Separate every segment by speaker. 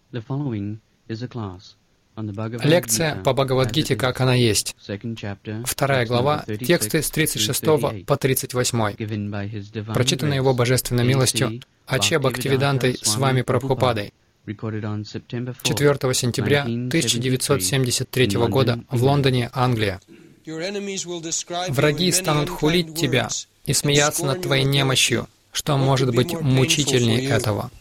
Speaker 1: Лекция по Бхагавад-гите, как она есть. 2 глава, тексты с 36 по 38. Прочитаны Его Божественной милостью Аче Бхактивидантой с вами Прабхупадой. 4 сентября 1973 года в Лондоне, Англия. Враги станут хулить тебя и смеяться над твоей немощью, что может быть мучительнее этого.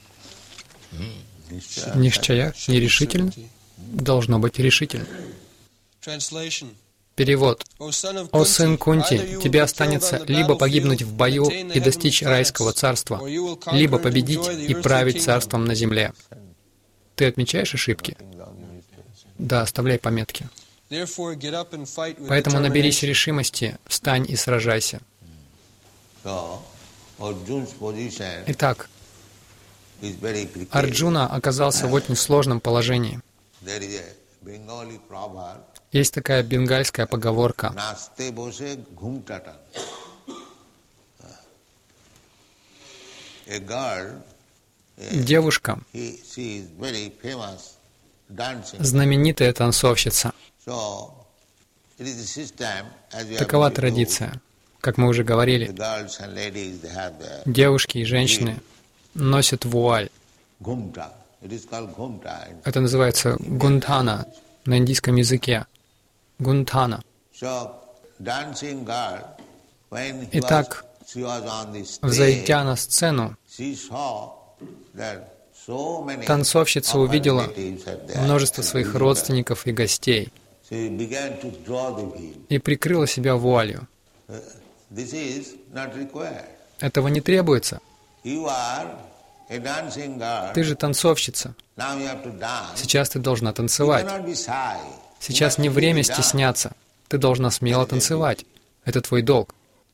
Speaker 1: Нишчая, нерешительно, должно быть решительно. Перевод. «О сын Кунти, тебе останется либо погибнуть в бою и достичь райского царства, либо победить и править царством на земле». Ты отмечаешь ошибки? Да, оставляй пометки. Поэтому наберись решимости, встань и сражайся. Итак, Арджуна оказался в очень сложном положении. Есть такая бенгальская поговорка. Девушка, знаменитая танцовщица. Такова традиция. Как мы уже говорили, девушки и женщины носят вуаль. Это называется гунтана на индийском языке. Гунтана. Итак, взойдя на сцену, танцовщица увидела множество своих родственников и гостей и прикрыла себя вуалью. Этого не требуется. Ты же танцовщица. Сейчас ты должна танцевать. Сейчас не время стесняться. Ты должна смело танцевать. Это твой долг.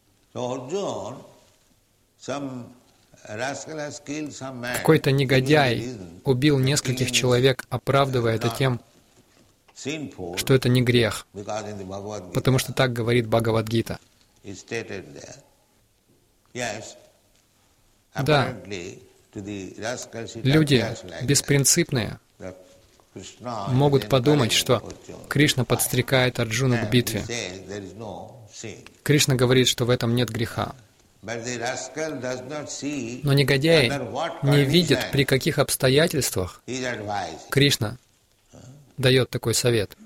Speaker 1: Какой-то негодяй убил нескольких человек, оправдывая это тем, что это не грех, потому что так говорит Бхагавад-гита. Да, люди беспринципные могут подумать, что Кришна подстрекает Арджуну к битве. Кришна говорит, что в этом нет греха. Но негодяи не видят, при каких обстоятельствах Кришна дает такой совет.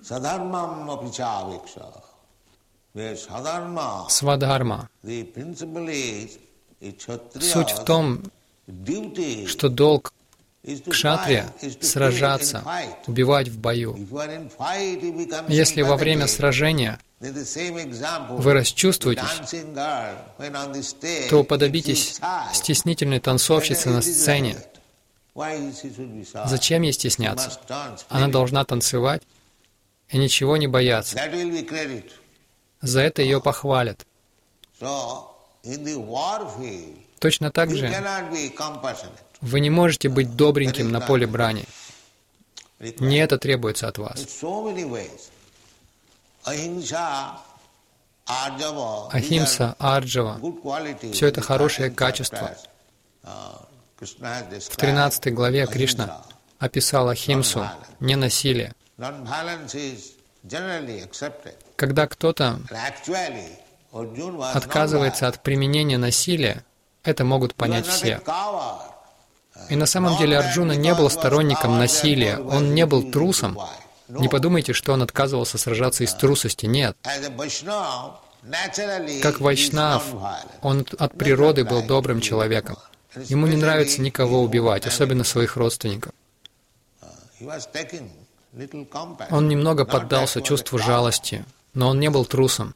Speaker 1: Свадхарма. Суть в том, что долг кшатрия — сражаться, убивать в бою. Если во время сражения вы расчувствуетесь, то уподобитесь стеснительной танцовщице на сцене. Зачем ей стесняться? Она должна танцевать и ничего не бояться. За это ее похвалят. Точно так же вы не можете быть добреньким на поле брани. Не это требуется от вас. Ахимса, Арджава — все это хорошее качество. В 13 главе Кришна описал Ахимсу, ненасилие. Когда кто-то отказывается от применения насилия, это могут понять все. И на самом деле Арджуна не был сторонником насилия, он не был трусом. Не подумайте, что он отказывался сражаться из трусости. Нет. Как вайшнав, он от природы был добрым человеком. Ему не нравится никого убивать, особенно своих родственников. Он немного поддался чувству жалости, но он не был трусом.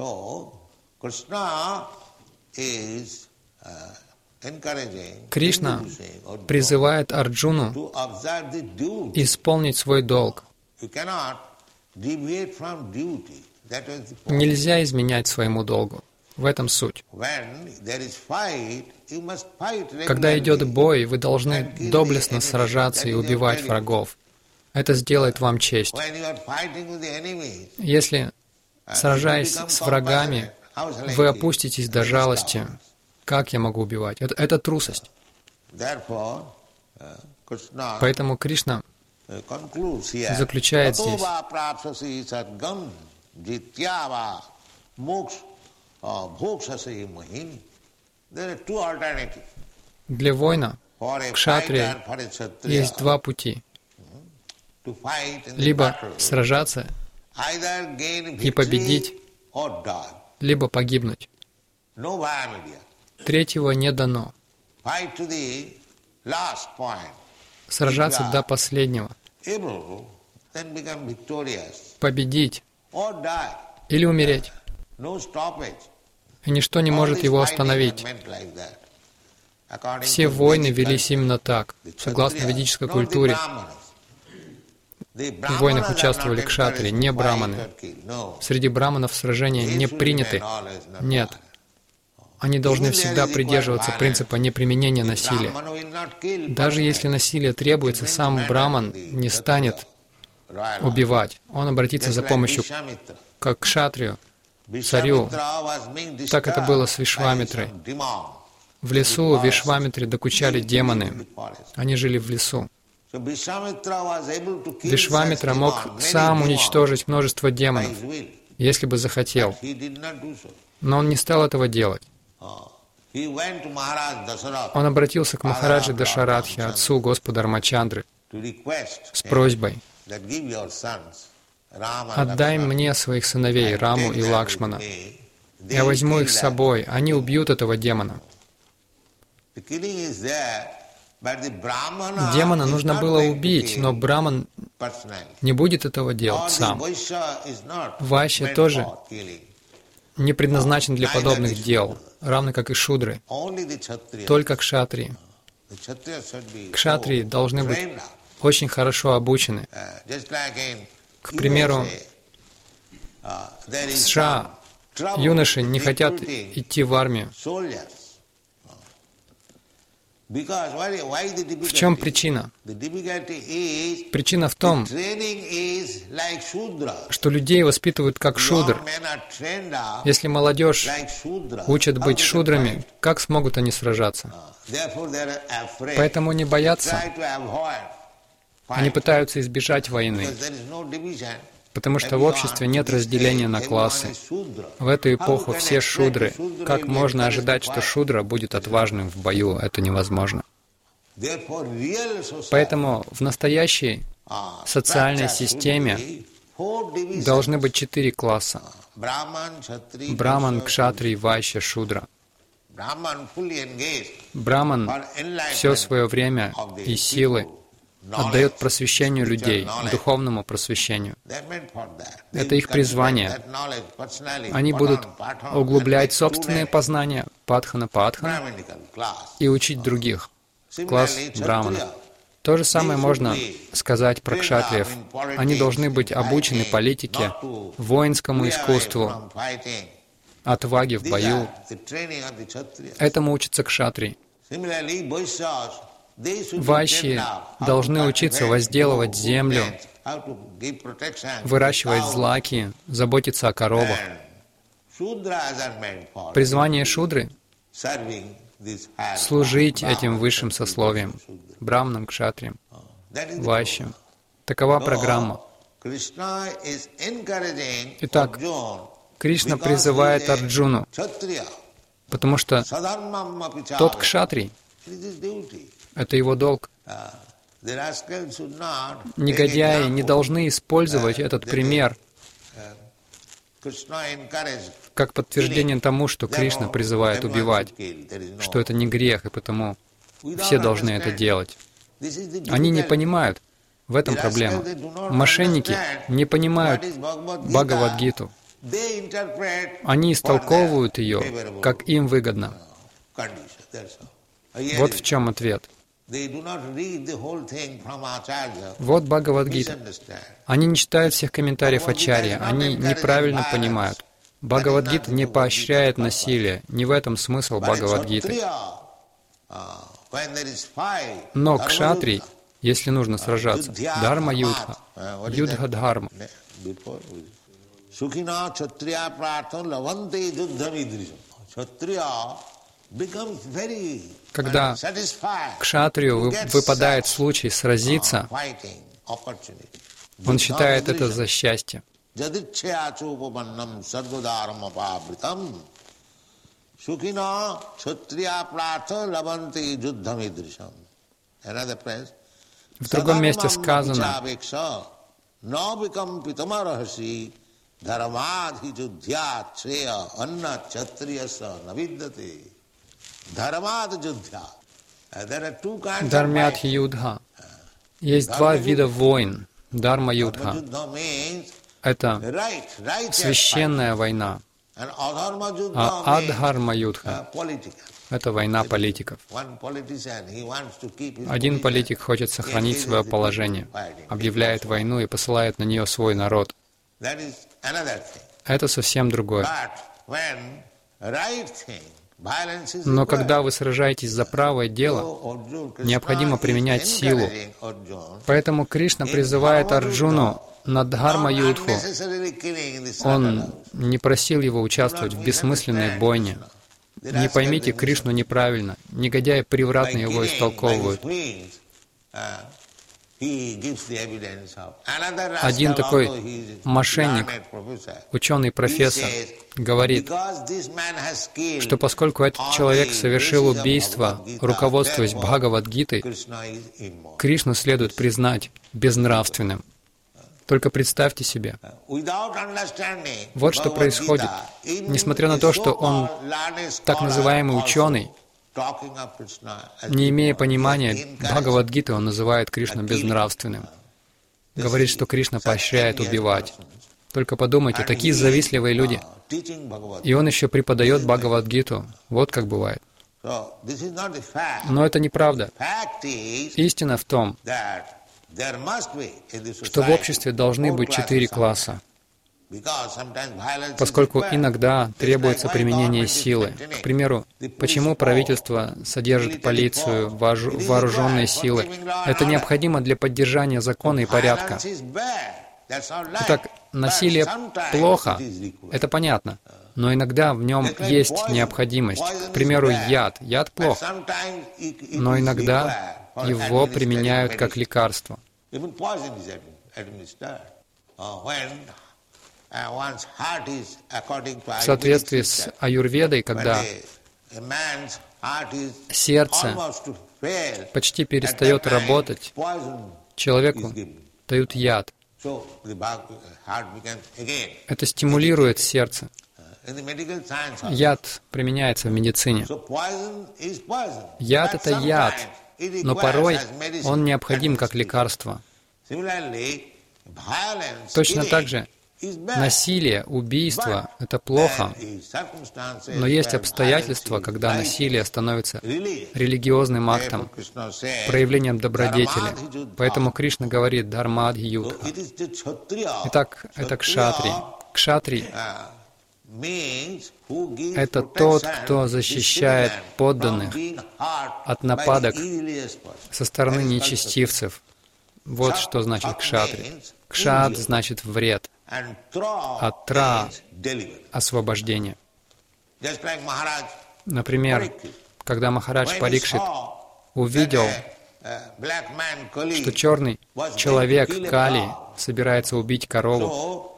Speaker 1: Кришна призывает Арджуну исполнить свой долг. Нельзя изменять своему долгу. В этом суть. Когда идет бой, вы должны доблестно сражаться и убивать врагов. Это сделает вам честь. Если, сражаясь с врагами, вы опуститесь до жалости, как я могу убивать? Это трусость. Поэтому Кришна заключает здесь. Для воина, кшатрия, есть два пути. Либо сражаться и победить, либо погибнуть. Третьего не дано. Сражаться до последнего. Победить или умереть. И ничто не может его остановить. Все войны велись именно так, согласно ведической культуре. В войнах участвовали кшатрии, не браманы. Среди браманов сражения не приняты. Нет. Они должны всегда придерживаться принципа неприменения насилия. Даже если насилие требуется, сам браман не станет убивать. Он обратится за помощью к кшатрию, царю. Так это было с Вишвамитрой. В лесу Вишвамитре докучали демоны. Они жили в лесу. Вишвамитра мог сам уничтожить множество демонов, если бы захотел. Но он не стал этого делать. Он обратился к Махараджи Дашаратхе, отцу Господа Рамачандры, с просьбой: «Отдай мне своих сыновей Раму и Лакшмана. Я возьму их с собой, они убьют этого демона». Демона нужно было убить, но браман не будет этого делать сам. Вайшья тоже не предназначен для подобных дел, равно как и шудры, только кшатрии. Кшатрии должны быть очень хорошо обучены. К примеру, в США юноши не хотят идти в армию. В чем причина? Причина в том, что людей воспитывают как шудр. Если молодежь учат быть шудрами, как смогут они сражаться? Поэтому они боятся. Они пытаются избежать войны, потому что в обществе нет разделения на классы. В эту эпоху все шудры. Как можно ожидать, что шудра будет отважным в бою? Это невозможно. Поэтому в настоящей социальной системе должны быть 4 класса. Браман, кшатрий, вайшья, шудра. Браман все свое время и силы отдает просвещению людей, духовному просвещению. Это их призвание. Они будут углублять собственные познания, падхана, и учить других, класс браманов. То же самое можно сказать про кшатриев. Они должны быть обучены политике, воинскому искусству, отваге в бою. Этому учатся кшатрии. Вайшьи должны учиться возделывать землю, выращивать злаки, заботиться о коровах. Призвание шудры — служить этим высшим сословиям, браманам, кшатриям, вайшьям. Такова программа. Итак, Кришна призывает Арджуну, потому что тот кшатрий — это его долг. Негодяи не должны использовать этот пример как подтверждение тому, что Кришна призывает убивать, что это не грех, и потому все должны это делать. Они не понимают, в этом проблема. Мошенники не понимают Бхагавад-гиту. Они истолковывают ее, как им выгодно. Вот в чем ответ. Вот Бхагавад-гита. Они не читают всех комментариев Ачарья, они неправильно понимают. Бхагавад-гита не поощряет насилие, не в этом смысл Бхагавад-гиты. Но кшатрий, если нужно сражаться, дхарма-юдха, юдха-дхарма. Когда кшатрию выпадает случай сразиться, Он считает это за счастье. В другом месте сказано: Дharмят юдха. Есть два вида войн. Дharma юдха — это священная война, а адхарма юдха — это война политиков. Один политик хочет сохранить свое положение, объявляет войну и посылает на нее свой народ. Это совсем другое. Но когда вы сражаетесь за правое дело, необходимо применять силу. Поэтому Кришна призывает Арджуну на дхарма-юдху. Он не просил его участвовать в бессмысленной бойне. Не поймите Кришну неправильно. Негодяи превратно его истолковывают. Один такой мошенник, ученый-профессор, говорит, что поскольку этот человек совершил убийство, руководствуясь Бхагавад-гитой, Кришну следует признать безнравственным. Только представьте себе. Вот что происходит. Несмотря на то, что он так называемый ученый, не имея понимания Бхагавад-гиты, он называет Кришну безнравственным. Говорит, что Кришна поощряет убивать. Только подумайте, такие завистливые люди. И он еще преподает Бхагавад-гиту. Вот как бывает. Но это неправда. Истина в том, что в обществе должны быть 4 класса. Поскольку иногда требуется применение силы. К примеру, почему правительство содержит полицию, вооруженные силы? Это необходимо для поддержания закона и порядка. Итак, насилие плохо, это понятно, но иногда в нем есть необходимость. К примеру, яд. Яд плох, но иногда его применяют как лекарство. В соответствии с аюрведой, когда сердце почти перестает работать, человеку дают яд. Это стимулирует сердце. Яд применяется в медицине. Яд — это яд, но порой он необходим как лекарство. Точно так же насилие, убийство — это плохо, но есть обстоятельства, когда насилие становится религиозным актом, проявлением добродетели. Поэтому Кришна говорит «Дхармадхи юдха». Итак, это кшатри. Кшатри — это тот, кто защищает подданных от нападок со стороны нечестивцев. Вот что значит кшатри. Кшат значит вред, а тра — освобождение. Например, когда Махарадж Парикшит увидел, что черный человек Кали собирается убить корову,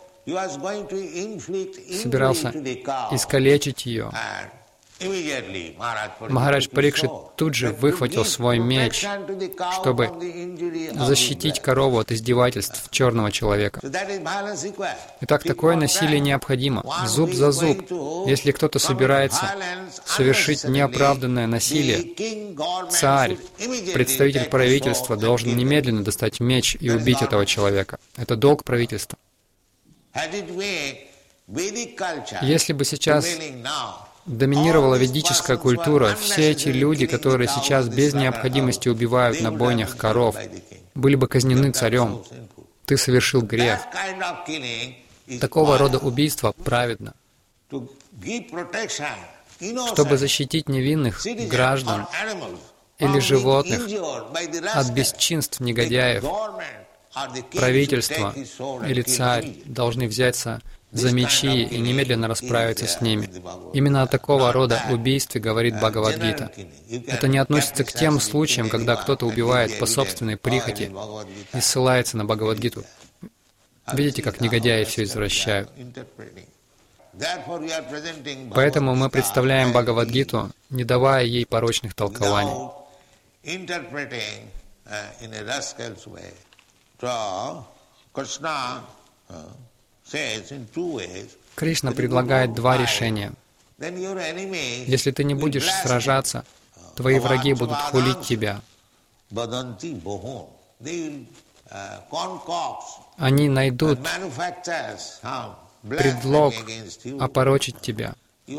Speaker 1: собирался искалечить ее, Махарадж Парикшит тут же выхватил свой меч, чтобы защитить корову от издевательств черного человека. Итак, такое насилие необходимо. Зуб за зуб. Если кто-то собирается совершить неоправданное насилие, царь, представитель правительства должен немедленно достать меч и убить этого человека. Это долг правительства. Если бы сейчас доминировала ведическая культура, все эти люди, которые сейчас без необходимости убивают на бойнях коров, были бы казнены царем. Ты совершил грех. Такого рода убийство праведно. Чтобы защитить невинных граждан или животных от бесчинств негодяев, правительство или царь должны взяться за мечи и немедленно расправиться с ними. Именно о такого рода убийстве говорит Бхагавад-гита. Это не относится к тем случаям, когда кто-то убивает по собственной прихоти и ссылается на Бхагавад-гиту. Видите, как негодяи все извращают. Поэтому мы представляем Бхагавад-гиту, не давая ей порочных толкований. Кришна предлагает два решения. Если ты не будешь сражаться, твои враги будут хулить тебя. Они найдут предлог опорочить тебя.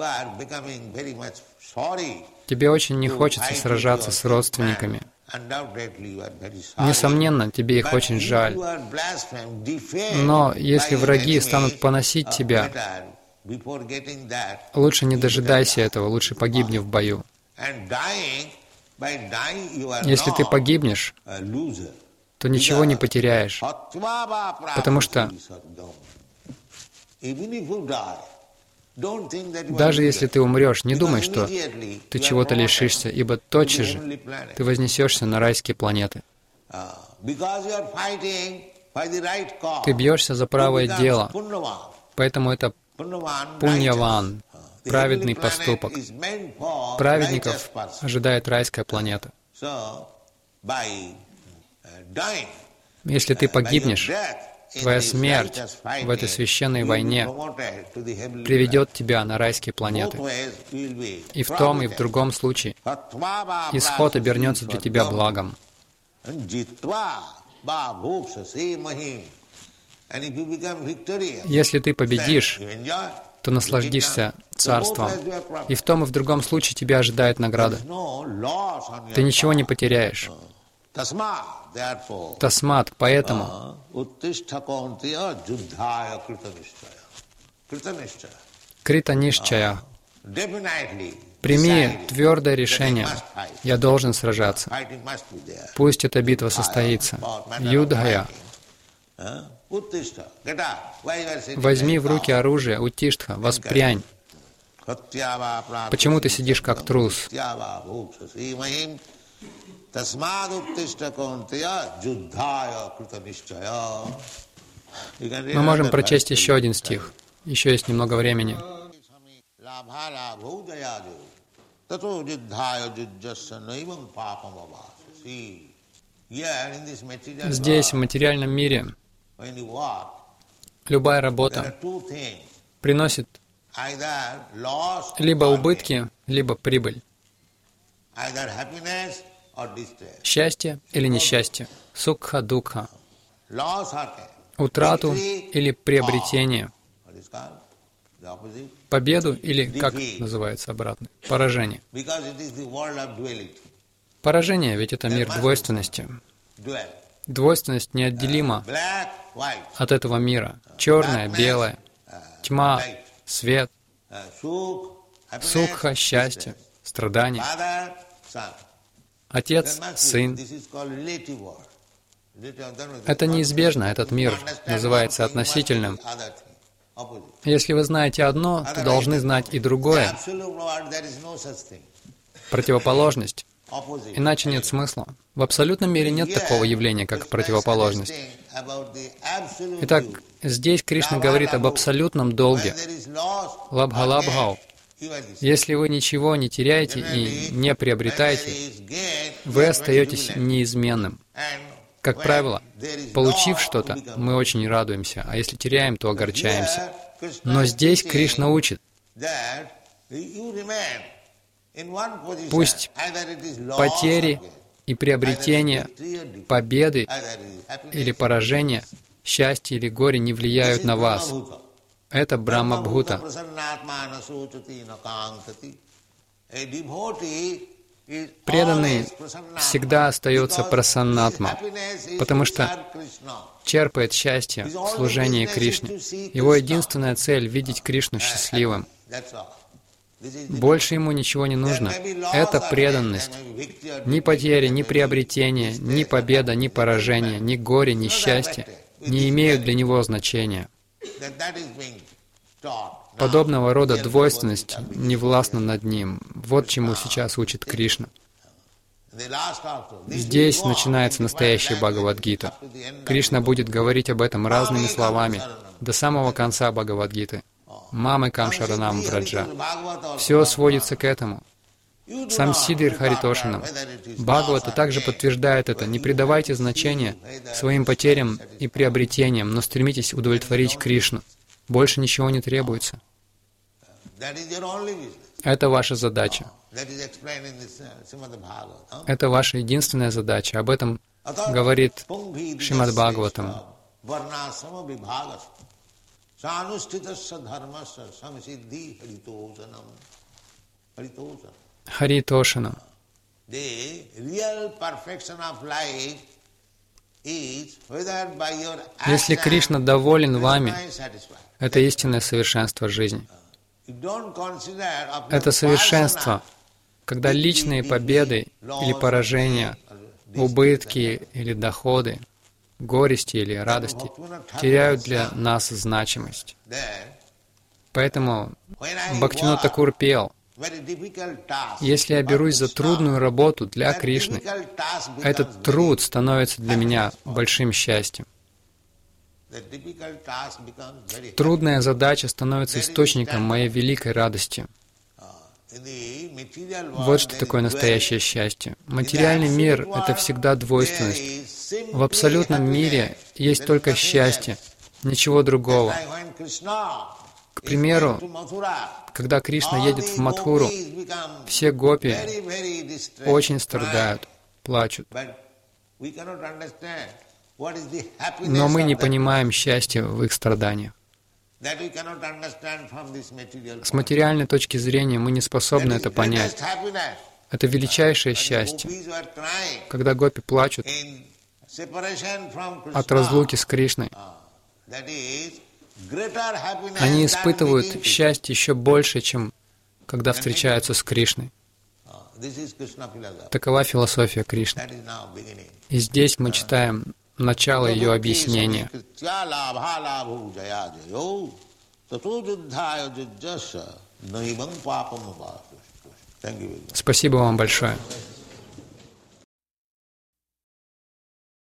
Speaker 1: Тебе очень не хочется сражаться с родственниками. Несомненно, тебе их очень жаль. Но если враги станут поносить тебя, лучше не дожидайся этого, лучше погибни в бою. Если ты погибнешь, то ничего не потеряешь, потому что даже если ты умрешь, не думай, что ты чего-то лишишься, ибо тотчас же ты вознесешься на райские планеты. Ты бьешься за правое дело, поэтому это пуньяван, праведный поступок. Праведников ожидает райская планета. Если ты погибнешь, твоя смерть в этой священной войне приведет тебя на райские планеты. И в том, и в другом случае исход обернется для тебя благом. Если ты победишь, то наслаждишься царством. И в том, и в другом случае тебя ожидает награда. Ты ничего не потеряешь. Тасмат, поэтому кританишчая. Прими твердое решение. Я должен сражаться. Пусть эта битва состоится. Юдхая. Возьми в руки оружие, Уттиштха, воспрянь. Почему ты сидишь как трус? Мы можем прочесть еще один стих. Еще есть немного времени. Здесь, в материальном мире, любая работа приносит либо убытки, либо прибыль. Счастье или несчастье, сукха, дукха, утрату или приобретение, победу или, как называется обратно, поражение. Поражение, ведь это мир двойственности. Двойственность неотделима от этого мира. Черное, белое, тьма, свет, сукха, счастье, страдание. Отец, сын. Это неизбежно, этот мир называется относительным. Если вы знаете одно, то должны знать и другое. Противоположность. Иначе нет смысла. В абсолютном мире нет такого явления, как противоположность. Итак, здесь Кришна говорит об абсолютном долге. Лабха-лабхау. Если вы ничего не теряете и не приобретаете, вы остаетесь неизменным. Как правило, получив что-то, мы очень радуемся, а если теряем, то огорчаемся. Но здесь Кришна учит, пусть потери и приобретения, победы или поражения, счастье или горе не влияют на вас. Это Брахма-бхута. Преданный всегда остается прасаннатма, потому что черпает счастье в служении Кришне. Его единственная цель — видеть Кришну счастливым. Больше ему ничего не нужно. Это преданность. Ни потери, ни приобретения, ни победа, ни поражение, ни горе, ни счастье не имеют для него значения. Подобного рода двойственность не властна над ним. Вот чему сейчас учит Кришна. Здесь начинается настоящая Бхагавад-гита. Кришна будет говорить об этом разными словами до самого конца Бхагавад-гиты. Мамы Камшаранам Враджа. Все сводится к этому. Сам Сиддхир Харитошанам. Бхагавата также подтверждает это. Не придавайте значения своим потерям и приобретениям, но стремитесь удовлетворить Кришну. Больше ничего не требуется. Это ваша задача. Это ваша единственная задача. Об этом говорит Шримад Бхагаватам. Харитошанам. Если Кришна доволен вами, это истинное совершенство жизни. Это совершенство, когда личные победы или поражения, убытки или доходы, горести или радости теряют для нас значимость. Поэтому Бхактивинода Тхакур пел: «Если я берусь за трудную работу для Кришны, этот труд становится для меня большим счастьем. Трудная задача становится источником моей великой радости». Вот что такое настоящее счастье. Материальный мир — это всегда двойственность. В абсолютном мире есть только счастье, ничего другого. К примеру, когда Кришна едет в Мадхуру, все гопи очень страдают, плачут. Но мы не понимаем счастья в их страданиях. С материальной точки зрения мы не способны это понять. Это величайшее счастье. Когда гопи плачут от разлуки с Кришной, они испытывают счастье еще больше, чем когда встречаются с Кришной. Такова философия Кришны. И здесь мы читаем начало ее объяснения. Спасибо вам большое.